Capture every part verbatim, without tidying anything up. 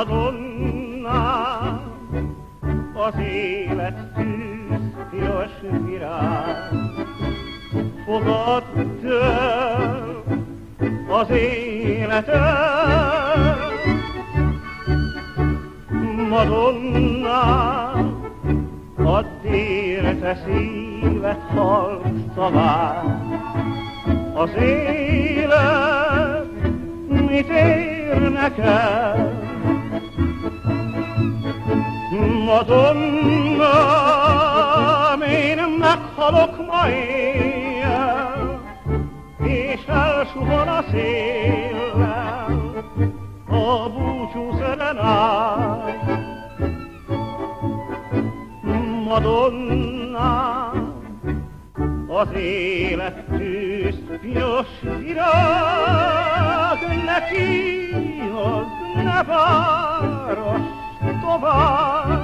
Madonna, az élet tűz, piros virág. Fogad től az életet, Madonna, add érte szívet halk szavát. Az élet mit ér neked? Madonna, én meghalok ma éjjel, és elsuhan a széllel a búcsú szerenát. Madonna, az élet tűz, piros virág, ne kínozz, ne várass tovább.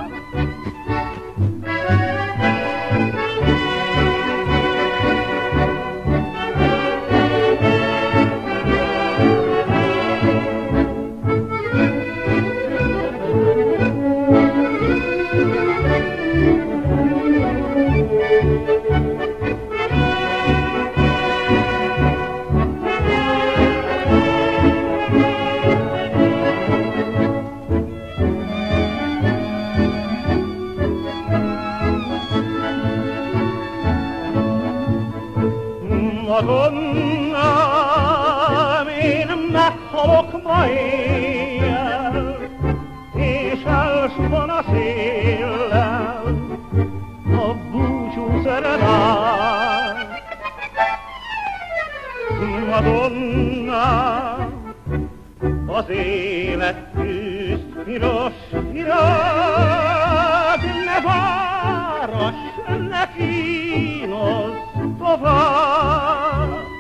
Madonna, én meghalok ma éjjel, és elsuhan a széllel a búcsú szerenát. Madonna, az élet tűz, piros virág, ne várass, ne kínozz tovább.